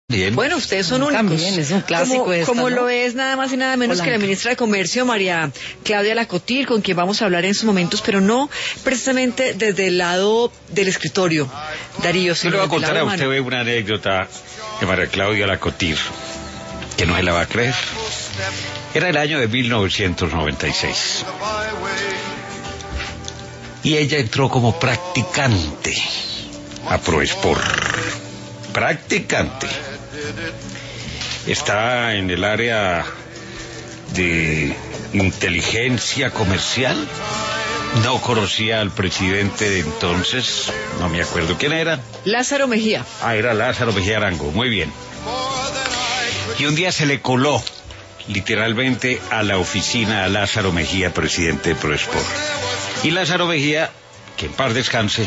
Bien. Bueno, ustedes son únicos. También es un clásico como ¿no? lo es nada más y nada menos que la ministra de Comercio, María Claudia Lacottir, con quien vamos a hablar en sus momentos, pero no precisamente desde el lado del escritorio, Darío. Yo le voy a contar a usted una anécdota de María Claudia Lacottir, que no se la va a creer. Era el año de 1996. Y ella entró como practicante a ProSport. Practicante. Está en el área de inteligencia comercial. No conocía al presidente de entonces, no me acuerdo quién era. Lázaro Mejía. Era Lázaro Mejía Arango, muy bien. Y un día se le coló, literalmente, a la oficina a Lázaro Mejía, presidente de ProSport. Y Lázaro Mejía, que en paz descanse,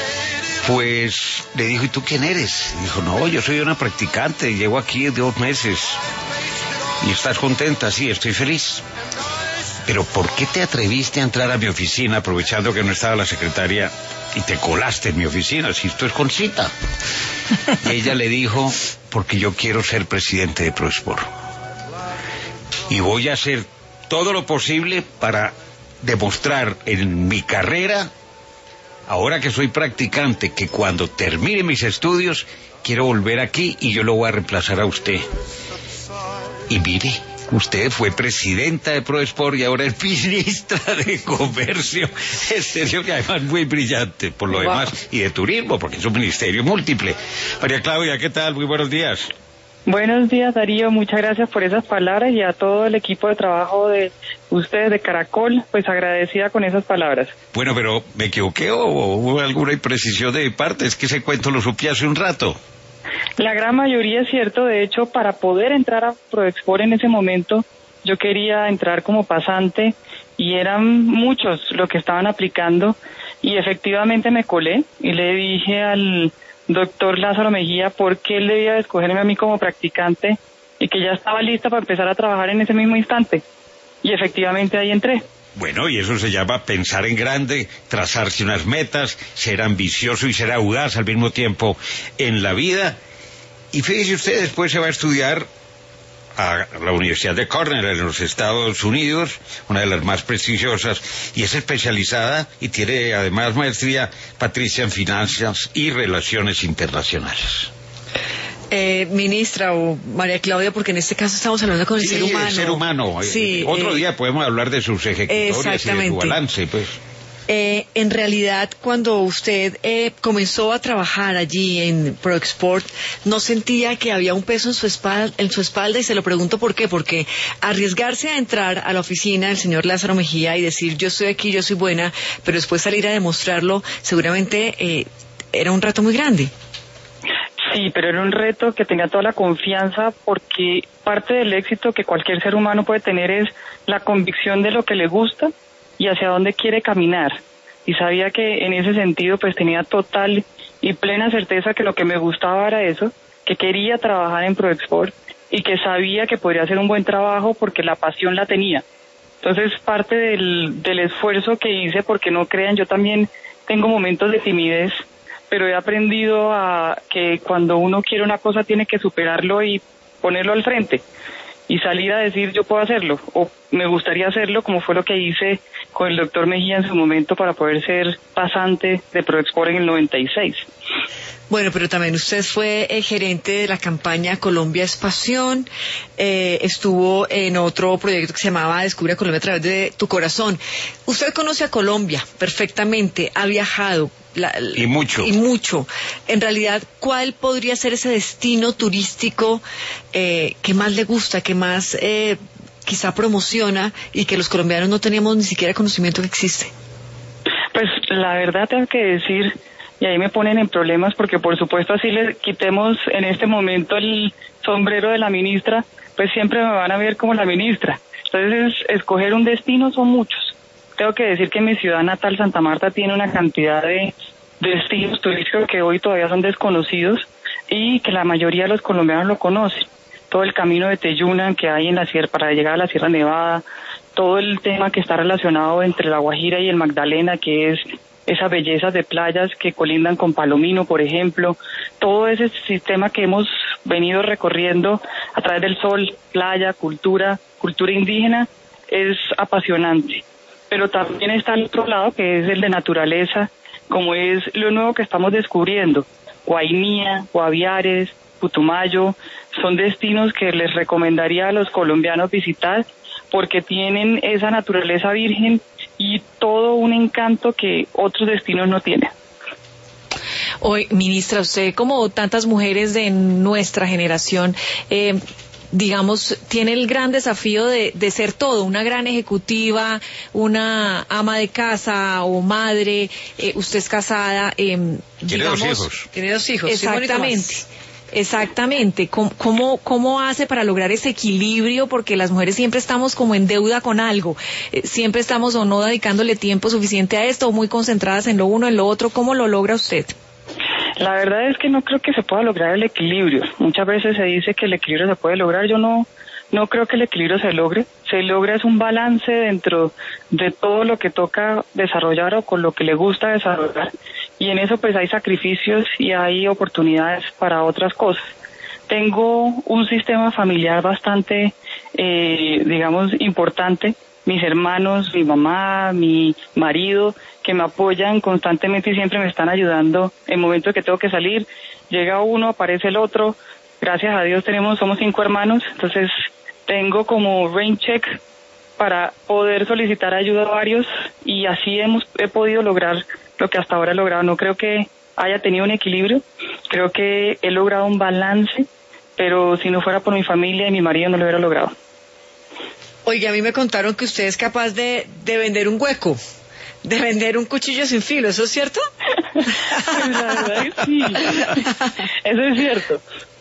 pues le dijo, ¿y tú quién eres? Y dijo, no, yo soy una practicante, llevo aquí 2 meses. ¿Y estás contenta? Sí, estoy feliz. Pero ¿por qué te atreviste a entrar a mi oficina aprovechando que no estaba la secretaria y te colaste en mi oficina, si esto es con cita? Y ella le dijo, porque yo quiero ser presidente de ProSport. Y voy a hacer todo lo posible para demostrar en mi carrera, ahora que soy practicante, que cuando termine mis estudios quiero volver aquí y yo lo voy a reemplazar a usted. Y mire, usted fue presidenta de ProSport y ahora es ministra de Comercio. En serio, que además muy brillante por lo demás, y de turismo, porque es un ministerio múltiple. María Claudia, ¿qué tal? Muy buenos días. Buenos días, Darío, muchas gracias por esas palabras, y a todo el equipo de trabajo de ustedes de Caracol, pues agradecida con esas palabras. Bueno, pero ¿me equivoqué o hubo alguna imprecisión de mi parte? Es que ese cuento lo supe hace un rato. La gran mayoría es cierto. De hecho, para poder entrar a ProSport en ese momento, yo quería entrar como pasante y eran muchos los que estaban aplicando, y efectivamente me colé y le dije al doctor Lázaro Mejía por qué él debía escogerme a mí como practicante y que ya estaba lista para empezar a trabajar en ese mismo instante. Y efectivamente ahí entré. Bueno, y eso se llama pensar en grande, trazarse unas metas, ser ambicioso y ser audaz al mismo tiempo en la vida. Y fíjese usted, después se va a estudiar a la Universidad de Cornell en los Estados Unidos, una de las más prestigiosas, y es especializada y tiene además maestría, Patricia, en finanzas y relaciones internacionales. Ministra o María Claudia, porque en este caso estamos hablando con el ser humano. El ser humano. Sí, otro día podemos hablar de sus ejecutorias y de su balance, pues. En realidad, cuando usted comenzó a trabajar allí en ProSport, ¿no sentía que había un peso en su espalda? Y se lo pregunto por qué. Porque arriesgarse a entrar a la oficina del señor Lázaro Mejía y decir, yo estoy aquí, yo soy buena, pero después salir a demostrarlo, seguramente era un reto muy grande. Sí, pero era un reto que tenía toda la confianza, porque parte del éxito que cualquier ser humano puede tener es la convicción de lo que le gusta y hacia dónde quiere caminar. Y sabía que en ese sentido pues tenía total y plena certeza que lo que me gustaba era eso, que quería trabajar en ProSport y que sabía que podría hacer un buen trabajo porque la pasión la tenía. Entonces parte del esfuerzo que hice, porque no crean, yo también tengo momentos de timidez, pero he aprendido a que cuando uno quiere una cosa tiene que superarlo y ponerlo al frente y salir a decir yo puedo hacerlo o me gustaría hacerlo, como fue lo que hice con el doctor Mejía en su momento para poder ser pasante de ProSport en el 96. Bueno, pero también usted fue gerente de la campaña Colombia es Pasión, estuvo en otro proyecto que se llamaba Descubre a Colombia a través de tu corazón. Usted conoce a Colombia perfectamente, ha viajado. Y mucho. En realidad, ¿cuál podría ser ese destino turístico que más le gusta, que más quizá promociona y que los colombianos no teníamos ni siquiera conocimiento que existe? Pues la verdad tengo que decir, y ahí me ponen en problemas porque por supuesto así le quitemos en este momento el sombrero de la ministra, pues siempre me van a ver como la ministra. Entonces escoger un destino son muchos. Tengo que decir que mi ciudad natal, Santa Marta, tiene una cantidad de destinos turísticos que hoy todavía son desconocidos y que la mayoría de los colombianos lo conocen. Todo el camino de Teyuna que hay en la sierra para llegar a la Sierra Nevada, todo el tema que está relacionado entre La Guajira y el Magdalena, que es esas bellezas de playas que colindan con Palomino, por ejemplo, todo ese sistema que hemos venido recorriendo a través del sol, playa, cultura indígena, es apasionante. Pero también está el otro lado, que es el de naturaleza, como es lo nuevo que estamos descubriendo. Guainía, Guaviares, Putumayo, son destinos que les recomendaría a los colombianos visitar porque tienen esa naturaleza virgen y todo un encanto que otros destinos no tienen. Hoy, ministra, usted, como tantas mujeres de nuestra generación, digamos, tiene el gran desafío de ser todo, una gran ejecutiva, una ama de casa o madre, usted es casada, tiene dos hijos. Exactamente. ¿Cómo hace para lograr ese equilibrio? Porque las mujeres siempre estamos como en deuda con algo, siempre estamos o no dedicándole tiempo suficiente a esto o muy concentradas en lo uno, en lo otro. ¿Cómo lo logra usted? La verdad es que no creo que se pueda lograr el equilibrio. Muchas veces se dice que el equilibrio se puede lograr. Yo no creo que el equilibrio se logre. Se logra es un balance dentro de todo lo que toca desarrollar o con lo que le gusta desarrollar. Y en eso pues hay sacrificios y hay oportunidades para otras cosas. Tengo un sistema familiar bastante, digamos, importante. Mis hermanos, mi mamá, mi marido, que me apoyan constantemente y siempre me están ayudando en momentos que tengo que salir. Llega uno, aparece el otro. Gracias a Dios somos 5 hermanos, entonces tengo como rain check para poder solicitar ayuda a varios y así he podido lograr lo que hasta ahora he logrado. No creo que haya tenido un equilibrio, creo que he logrado un balance, pero si no fuera por mi familia y mi marido no lo hubiera logrado. Oye, a mí me contaron que usted es capaz de vender un hueco, de vender un cuchillo sin filo, ¿eso es cierto? Pues la verdad es sí, eso es cierto.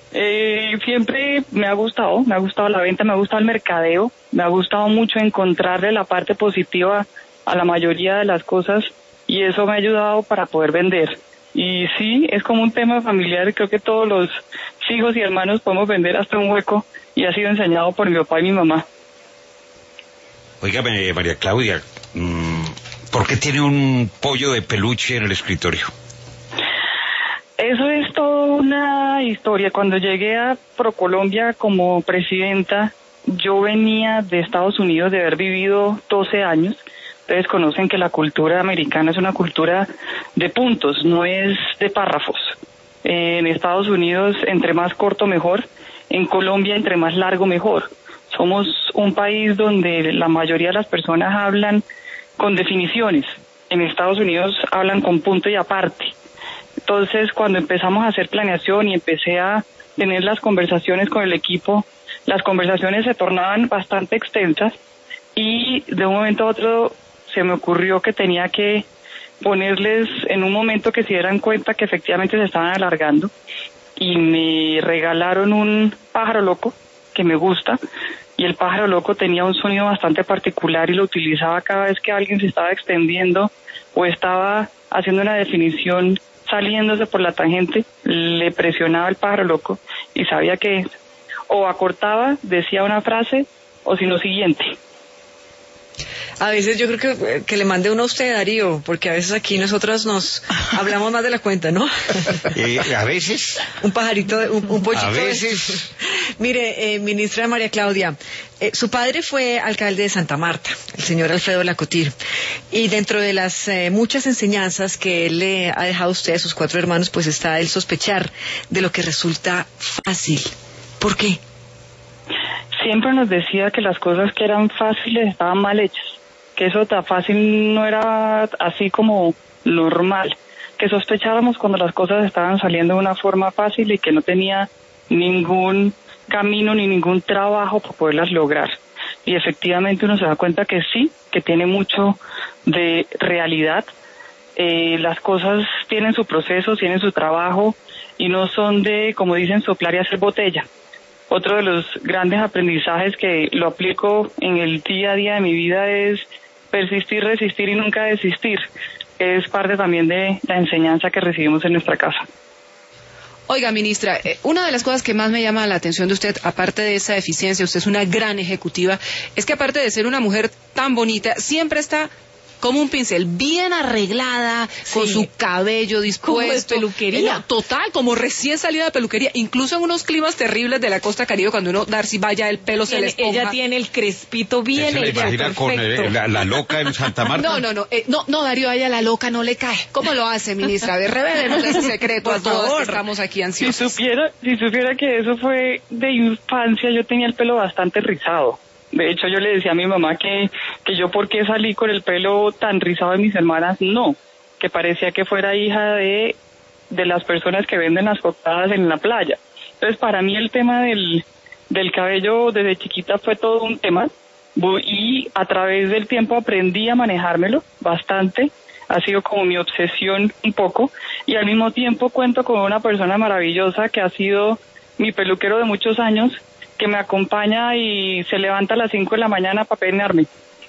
Siempre me ha gustado la venta, me ha gustado el mercadeo, me ha gustado mucho encontrarle la parte positiva a la mayoría de las cosas y eso me ha ayudado para poder vender. Y sí, es como un tema familiar, creo que todos los hijos y hermanos podemos vender hasta un hueco y ha sido enseñado por mi papá y mi mamá. Óigame, María Claudia, ¿por qué tiene un pollo de peluche en el escritorio? Eso es toda una historia. Cuando llegué a ProColombia como presidenta, yo venía de Estados Unidos de haber vivido 12 años. Ustedes conocen que la cultura americana es una cultura de puntos, no es de párrafos. En Estados Unidos, entre más corto mejor. En Colombia, entre más largo mejor. Somos un país donde la mayoría de las personas hablan con definiciones. En Estados Unidos hablan con punto y aparte. Entonces, cuando empezamos a hacer planeación y empecé a tener las conversaciones con el equipo, las conversaciones se tornaban bastante extensas y de un momento a otro se me ocurrió que tenía que ponerles en un momento que se dieran cuenta que efectivamente se estaban alargando y me regalaron un pájaro loco que me gusta. Y el pájaro loco tenía un sonido bastante particular y lo utilizaba cada vez que alguien se estaba extendiendo o estaba haciendo una definición saliéndose por la tangente, le presionaba el pájaro loco y sabía que o acortaba, decía una frase o si no siguiente. A veces yo creo que le mande uno a usted, Darío, porque a veces aquí nosotras nos hablamos más de la cuenta, ¿no? A veces. Un pajarito, un pochito. A veces. Mire, ministra María Claudia, su padre fue alcalde de Santa Marta, el señor Alfredo Lacotir, y dentro de las muchas enseñanzas que él le ha dejado a usted, a sus 4 hermanos, pues está el sospechar de lo que resulta fácil. ¿Por qué? Siempre nos decía que las cosas que eran fáciles estaban mal hechas, que eso tan fácil no era así como normal, que sospechábamos cuando las cosas estaban saliendo de una forma fácil y que no tenía ningún camino ni ningún trabajo para poderlas lograr. Y efectivamente uno se da cuenta que sí, que tiene mucho de realidad. Las cosas tienen su proceso, tienen su trabajo y no son de, como dicen, soplar y hacer botella. Otro de los grandes aprendizajes que lo aplico en el día a día de mi vida es persistir, resistir y nunca desistir. Es parte también de la enseñanza que recibimos en nuestra casa. Oiga, ministra, una de las cosas que más me llama la atención de usted, aparte de esa eficiencia, usted es una gran ejecutiva, es que aparte de ser una mujer tan bonita, siempre está como un pincel, bien arreglada, con su cabello dispuesto. Como de peluquería. Total, como recién salida de peluquería. Incluso en unos climas terribles de la costa caribe, cuando uno, Darcy, vaya, el pelo se le esponja. Ella tiene el crespito bien Se le hecho, imagina con la loca en Santa Marta. No, Darío, a ella la loca no le cae. ¿Cómo lo hace, ministra? A ver, revélenos ese secreto a todos que estamos aquí ansiosos. Si supiera que eso fue de infancia, yo tenía el pelo bastante rizado. De hecho, yo le decía a mi mamá que yo por qué salí con el pelo tan rizado de mis hermanas, no, que parecía que fuera hija de las personas que venden las cocadas en la playa. Entonces, para mí el tema del cabello desde chiquita fue todo un tema, y a través del tiempo aprendí a manejármelo bastante. Ha sido como mi obsesión un poco, y al mismo tiempo cuento con una persona maravillosa que ha sido mi peluquero de muchos años, que me acompaña y se levanta a las 5 de la mañana para peinarme.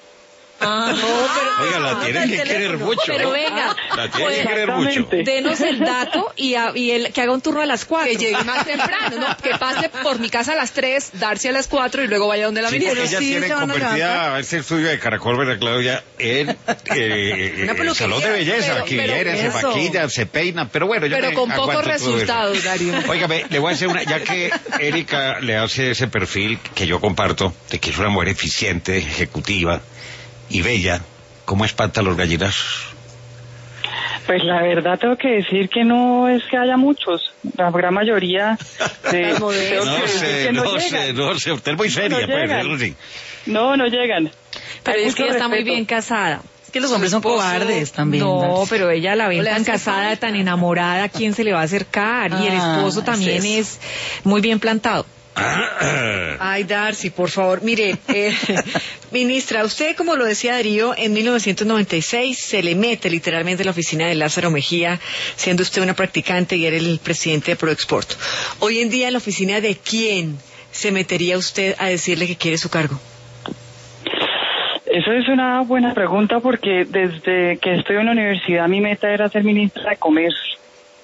Oiga, la tiene que querer mucho. Pero venga, la tiene que querer mucho. Denos el dato y él que haga un turno a las 4. Que llegue más temprano, ¿no? Que pase por mi casa a las 3, Darcy a las 4 y luego vaya donde la ministra. Ella tiene convertida este estudio de Caracol, ¿verdad, Claudia? En salón de belleza, que viene, se maquilla, se peina, pero bueno, yo pero con pocos resultados, Darío. Óigame, le voy a hacer ya que Erika le hace ese perfil que yo comparto, de que es una mujer eficiente, ejecutiva y bella, ¿cómo espanta a los gallinazos? Pues la verdad tengo que decir que no es que haya muchos, la gran mayoría de... No sé, usted es muy seria, pues, eso sí. No llegan. Pero es que ella está muy bien casada. Es que los hombres son cobardes también. No, pero ella la ven tan casada, tan enamorada, ¿quién se le va a acercar? Y el esposo también es muy bien plantado. Ay, Darcy, por favor. Mire, ministra, usted, como lo decía Darío, en 1996 se le mete literalmente a la oficina de Lázaro Mejía, siendo usted una practicante y era el presidente de ProExport. Hoy en día, ¿en la oficina de quién se metería usted a decirle que quiere su cargo? Eso es una buena pregunta, porque desde que estoy en la universidad mi meta era ser ministra de Comercio.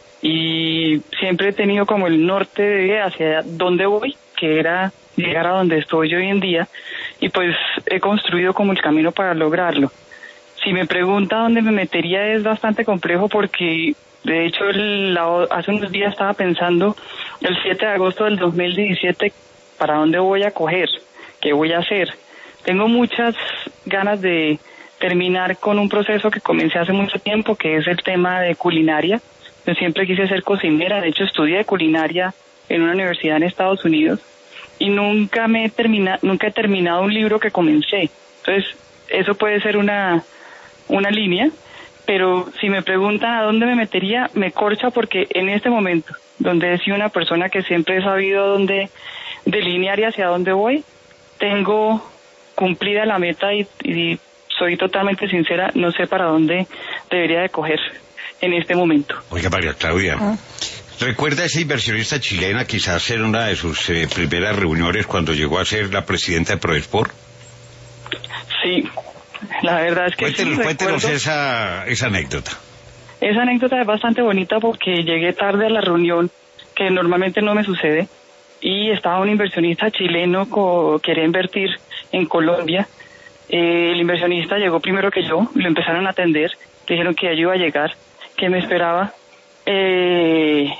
Y siempre he tenido como el norte de hacia dónde voy, que era llegar a donde estoy hoy en día, y pues he construido como el camino para lograrlo. Si me pregunta dónde me metería, es bastante complejo, porque de hecho hace unos días estaba pensando el 7 de agosto del 2017 para dónde voy a coger, qué voy a hacer. Tengo muchas ganas de terminar con un proceso que comencé hace mucho tiempo, que es el tema de culinaria. Yo siempre quise ser cocinera, de hecho estudié culinaria en una universidad en Estados Unidos y nunca he terminado un libro que comencé. Entonces, eso puede ser una línea, pero si me preguntan a dónde me metería, me corcha, porque en este momento, donde he sido una persona que siempre he sabido dónde delinear y hacia dónde voy, tengo cumplida la meta y soy totalmente sincera, no sé para dónde debería de coger en este momento. Oiga, María Claudia, ¿recuerda a esa inversionista chilena quizás en una de sus primeras reuniones cuando llegó a ser la presidenta de ProExport? Sí, la verdad es que Cuéntenos esa anécdota. Esa anécdota es bastante bonita porque llegué tarde a la reunión, que normalmente no me sucede, y estaba un inversionista chileno que quería invertir en Colombia. El inversionista llegó primero que yo, lo empezaron a atender, dijeron que yo iba a llegar, que me esperara que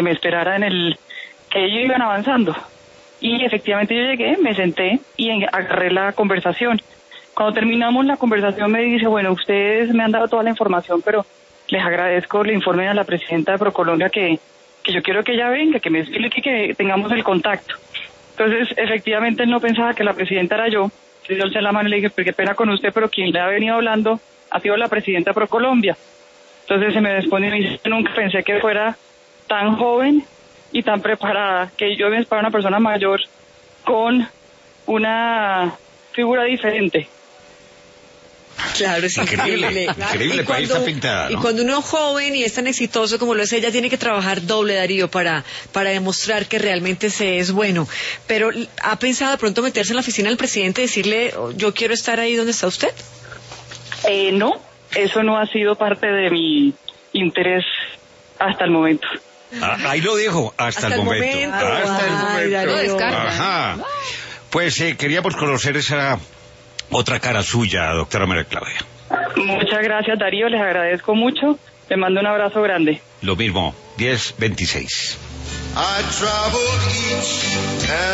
ellos iban avanzando. Y efectivamente yo llegué, me senté y agarré la conversación. Cuando terminamos la conversación me dice, bueno, ustedes me han dado toda la información, pero les agradezco, le informen a la presidenta de ProColombia que yo quiero que ella venga, que me explique, que tengamos el contacto. Entonces, efectivamente, él no pensaba que la presidenta era yo. Yo alcé la mano y le dije, qué pena con usted, pero quien le ha venido hablando ha sido la presidenta de ProColombia. Entonces se me responde y me dice, nunca pensé que fuera tan joven y tan preparada, que yo me esperaba una persona mayor con una figura diferente. Claro, es increíble. Increíble, para esta pintada, ¿no? Y cuando uno es joven y es tan exitoso como lo es ella, tiene que trabajar doble, Darío, para demostrar que realmente se es bueno. Pero, ¿ha pensado de pronto meterse en la oficina del presidente y decirle, yo quiero estar ahí donde está usted? No, eso no ha sido parte de mi interés hasta el momento. Ahí lo dijo, hasta el momento. Hasta el momento. No descarga. Ajá. Pues queríamos conocer esa otra cara suya, doctora María Claudia. Muchas gracias, Darío, les agradezco mucho. Les mando un abrazo grande. Lo mismo, 10:26.